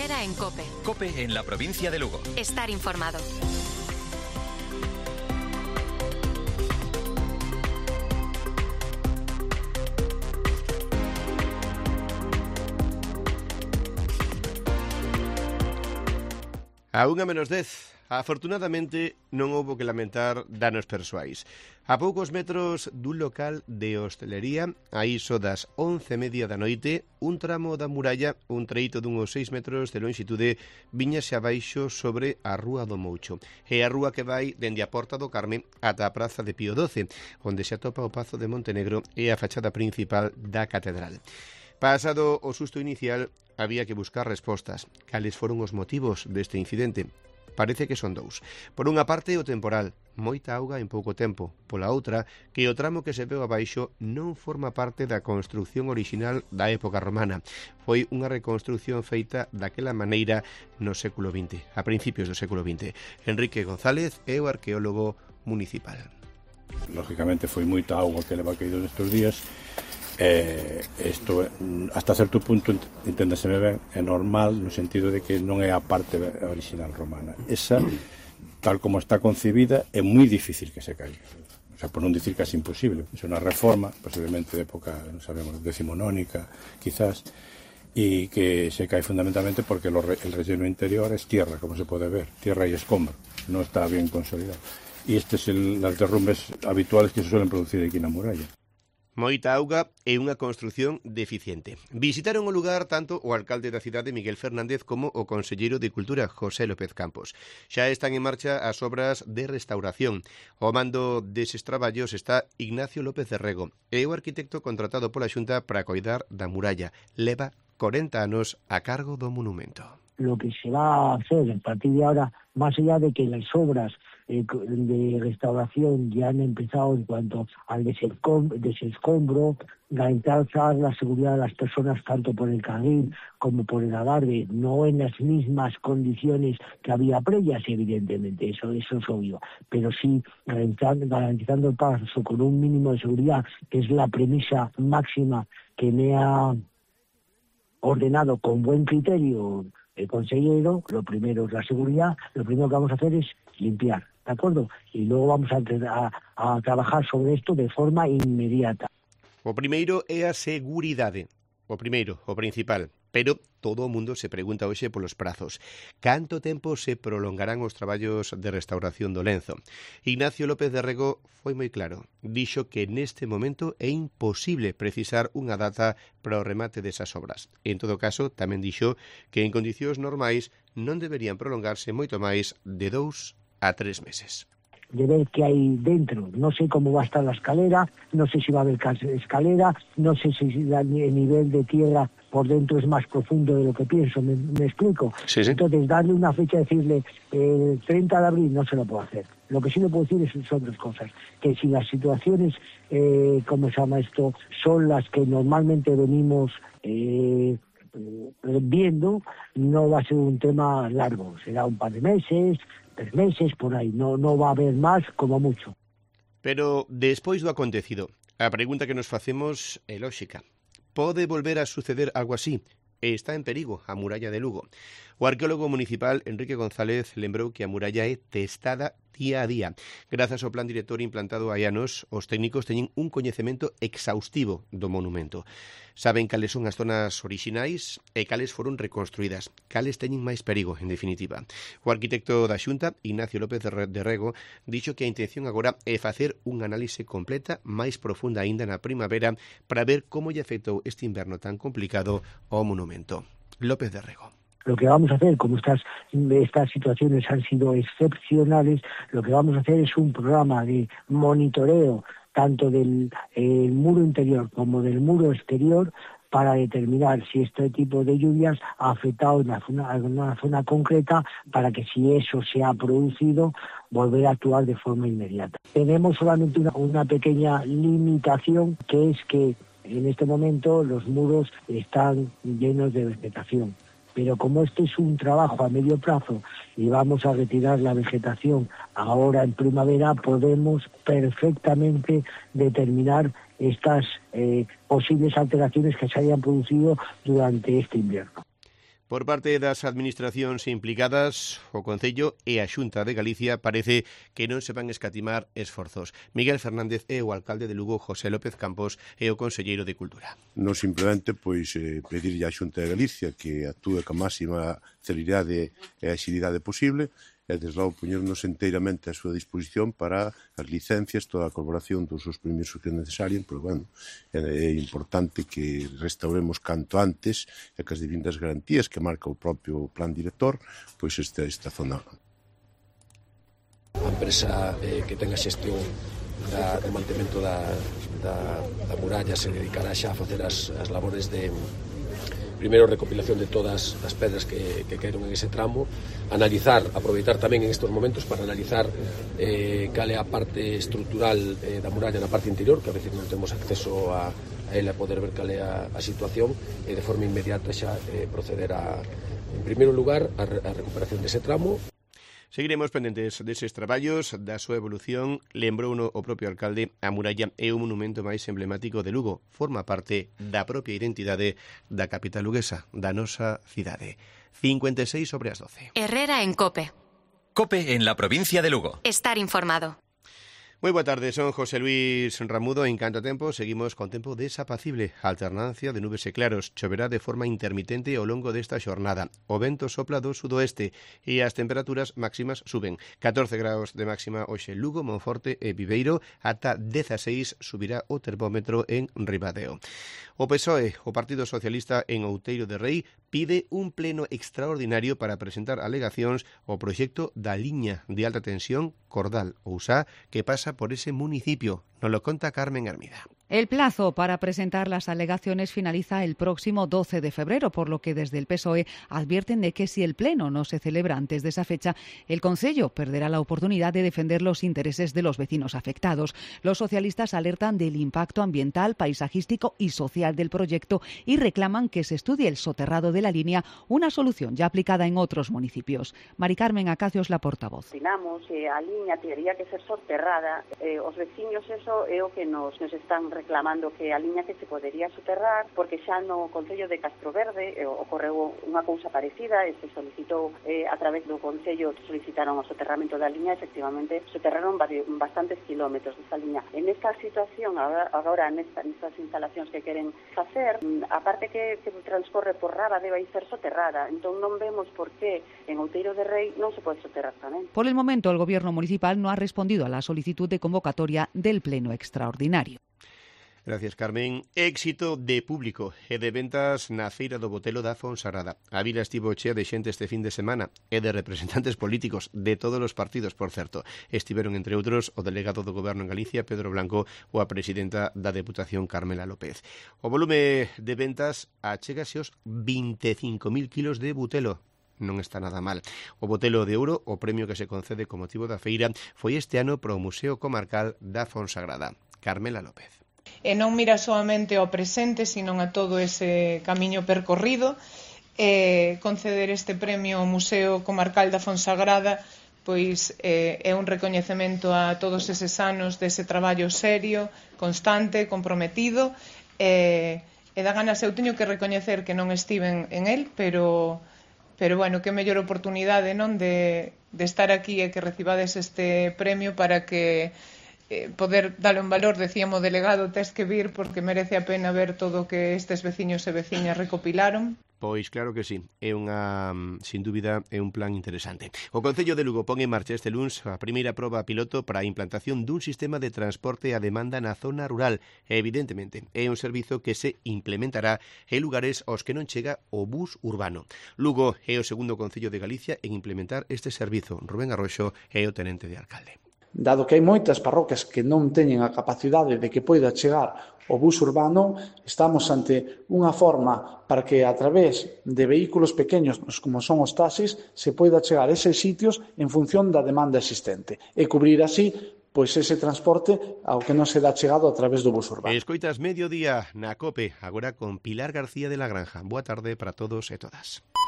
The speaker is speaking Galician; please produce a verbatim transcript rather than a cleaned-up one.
Herrera en COPE. COPE en la provincia de Lugo. Estar informado. A unha menos dez, afortunadamente non houbo que lamentar danos persoais. A poucos metros dun local de hostelería, a iso das once e media da noite, un tramo da muralla, un treito dunhos seis metros de longitude, viñase abaixo sobre a Rúa do Moucho. É a rúa que vai dende a Porta do Carme ata a Praza de Pío doce, onde se atopa o Pazo de Montenegro e a fachada principal da catedral. Pasado o susto inicial, había que buscar respostas. Cales foron os motivos deste incidente? Parece que son dous. Por unha parte, o temporal, moita auga en pouco tempo. Pola outra, que o tramo que se veu abaixo non forma parte da construción orixinal da época romana. Foi unha reconstrución feita daquela maneira no século vinte, a principios do século vinte. Enrique González é o arqueólogo municipal. Lógicamente foi moita auga que leva caído nestes días. Eh, isto hasta certo punto, enténdaseme ben, é normal no sentido de que non é a parte original romana. Esa, tal como está concebida, é moi difícil que se caiga. O sea, por non dicir que é imposible. É unha reforma, posiblemente de época, non sabemos, decimonónica, quizás, e que se cae fundamentalmente porque lo re, el relleno interior es tierra, como se pode ver, tierra e escombro, non está bien consolidado. E estes son las derrumbes habituales que se suelen producir aquí na muralla. Moita auga e unha construción deficiente. Visitaron o lugar tanto o alcalde da cidade, Miguel Fernández, como o conselleiro de Cultura, José López Campos. Xa están en marcha as obras de restauración. Ao mando deses traballos está Ignacio López de Rego, e o arquitecto contratado pola Xunta para coidar da muralla. Leva corenta anos a cargo do monumento. Lo que se va a hacer a partir de ahora, más allá de que las obras eh, de restauración ya han empezado en cuanto al desescombro, garantizar la seguridad de las personas tanto por el carril como por el adarve, no en las mismas condiciones que había previas, evidentemente, eso, eso es obvio, pero sí garantizando, garantizando el paso con un mínimo de seguridad, que es la premisa máxima que me ha ordenado con buen criterio el consejero. Lo primero es la seguridad, lo primero que vamos a hacer es limpiar, ¿de acuerdo? Y luego vamos a, a, a trabajar sobre esto de forma inmediata. O primeiro é a seguridade, o primeiro, o principal, pero todo o mundo se pregunta hoxe polos prazos. Canto tempo se prolongarán os traballos de restauración do lenzo? Ignacio López de Rego foi moi claro. Dixo que neste momento é imposible precisar unha data para o remate desas obras. En todo caso, tamén dixo que en condicións normais non deberían prolongarse moito máis de dous a tres meses. De ver qué hay dentro. No sé cómo va a estar la escalera, no sé si va a haber escalera, no sé si el nivel de tierra por dentro es más profundo de lo que pienso, ¿me, me explico? Sí, sí. Entonces, darle una fecha, decirle el treinta de abril, no se lo puedo hacer. Lo que sí le puedo decir es, son dos cosas, que si las situaciones, eh, ¿cómo se llama esto?, son las que normalmente venimos eh, viendo, no va a ser un tema largo, será un par de meses, tres meses, por aí, no, no va a haber máis, como mucho. Pero, despois do acontecido, a pregunta que nos facemos é lóxica. Pode volver a suceder algo así? E está en perigo a muralla de Lugo. O arqueólogo municipal Enrique González lembrou que a muralla é testada día a día. Grazas ao plan director implantado hai anos, os técnicos teñen un coñecemento exhaustivo do monumento. Saben cales son as zonas orixinais e cales foron reconstruídas, cales teñen máis perigo, en definitiva. O arquitecto da Xunta, Ignacio López de Rego, dixo que a intención agora é facer unha análise completa, máis profunda aínda na primavera, para ver como lle afectou este inverno tan complicado ao monumento. López de Rego. Lo que vamos a hacer, como estas, estas situaciones han sido excepcionales, lo que vamos a hacer es un programa de monitoreo tanto del eh, muro interior como del muro exterior para determinar si este tipo de lluvias ha afectado en una zona, en una zona concreta, para que si eso se ha producido, volver a actuar de forma inmediata. Tenemos solamente una, una pequeña limitación, que es que en este momento los muros están llenos de vegetación. Pero como este es un trabajo a medio plazo y vamos a retirar la vegetación ahora en primavera, podemos perfectamente determinar estas eh, posibles alteraciones que se hayan producido durante este invierno. Por parte das administracións implicadas, o Concello e a Xunta de Galicia parece que non se van escatimar esforzos. Miguel Fernández é o alcalde de Lugo, José López Campos, e o conselleiro de Cultura. Non simplemente pois eh, pedirlle á Xunta de Galicia que actúe ca máxima celeridade e axilidade posible e, desde logo, poñernos enteiramente a súa disposición para as licencias, toda a colaboración dos seus permisos que necesarien, pero, bueno, é, é importante que restauremos canto antes e que as devindas garantías que marca o propio plan director, pois esta, esta zona. A empresa eh, que tenga xestión da, do mantemento da, da, da muralla se dedicará xa a facer as, as labores de primeiro recopilación de todas as pedras que, que caeron en ese tramo, analizar, aproveitar tamén en estes momentos para analizar eh, cal é a parte estrutural eh, da muralla na parte interior, que a veces non temos acceso a, a ela, a poder ver cal é a, a situación e de forma inmediata xa eh, proceder a, en primeiro lugar, a, a recuperación dese tramo. Seguiremos pendentes deses traballos, da súa evolución. Lembrouno o propio alcalde, a muralla é o monumento máis emblemático de Lugo. Forma parte da propia identidade da capital luguesa, da nosa cidade. cincuenta e seis sobre as doce. Herrera en COPE. COPE en la provincia de Lugo. Estar informado. Moi boa tarde, son José Luis Ramudo. En canto a tempo, seguimos con tempo desapacible, alternancia de nubes e claros. Choverá de forma intermitente ao longo desta xornada. O vento sopla do sudoeste e as temperaturas máximas suben. catorce graus de máxima hoxe en Lugo, Monforte e Viveiro, ata dezaseis subirá o termómetro en Ribadeo. O P S O E, o Partido Socialista en Outeiro de Rei, pide un pleno extraordinario para presentar alegacións ao proxecto da liña de alta tensión Cordal-Ousá que pasa por ese municipio. Nos lo conta Carmen Hermida. El plazo para presentar las alegaciones finaliza el próximo doce de febrero, por lo que desde el P S O E advierten de que si el pleno no se celebra antes de esa fecha, el Concello perderá la oportunidad de defender los intereses de los vecinos afectados. Los socialistas alertan del impacto ambiental, paisajístico y social del proyecto y reclaman que se estudie el soterrado de la línea, una solución ya aplicada en otros municipios. Mari Carmen Acacio es la portavoz. Opinamos que a liña tendría que ser soterrada. Eh, os veciños eso é o que nos, nos están reclamando, que a liña que se podería soterrar, porque xa no Concello de Castroverde eh, ocorreu unha cousa parecida e se solicitou eh, a través do Concello, solicitaron o soterramento da liña, efectivamente soterraron varios, bastantes kilómetros desa liña. En esta situación, agora, agora nesta, nestas instalacións que queren facer, a parte que, que transcorre por Rábade vai ser soterrada, entón non vemos por que en Outeiro de Rei non se pode soterrar tamén. Por el momento, el Gobierno municipal no ha respondido a la solicitud de convocatoria del Pleno Extraordinario. Gracias, Carmen. Éxito de público e de ventas na Feira do Botelo da Fonsagrada. A vila estivo chea de xente este fin de semana e de representantes políticos de todos os partidos, por certo. Estiveron, entre outros, o delegado do Goberno en Galicia, Pedro Blanco, ou a presidenta da Deputación, Carmela López. O volume de ventas achégase aos vinte e cinco mil kilos de butelo. Non está nada mal. O Botelo de Ouro, o premio que se concede con motivo da feira, foi este ano para o Museo Comarcal da Fonsagrada. Carmela López. E non mira solamente ao presente, sino a todo ese camiño percorrido. E conceder este premio ao Museo Comarcal da Fonsagrada pois eh, é un recoñecemento a todos eses anos dese traballo serio, constante, comprometido, e, e da ganas eu teño que recoñecer que non estiven en el, pero pero bueno, que mellor oportunidade, non, de, de estar aquí e que recibades este premio para que eh, poder darle un valor. Decíamos, delegado, tes que vir porque merece a pena ver todo o que estes veciños e veciñas recopilaron. Pois claro que sí, é unha, sin dúbida, é un plan interesante. O Concello de Lugo pon en marcha este luns a primeira proba piloto para a implantación dun sistema de transporte a demanda na zona rural. E, evidentemente, é un servizo que se implementará en lugares aos que non chega o bus urbano. Lugo é o segundo Concello de Galicia en implementar este servizo. Rubén Arroxo é o tenente de alcalde. Dado que hai moitas parroquias que non teñen a capacidade de que poida chegar o bus urbano, estamos ante unha forma para que a través de vehículos pequenos como son os taxis se poida chegar a eses sitios en función da demanda existente e cubrir así pois ese transporte ao que non se dá chegado a través do bus urbano. Escoitas Mediodía na COPE, agora con Pilar García de la Granja. Boa tarde para todos e todas.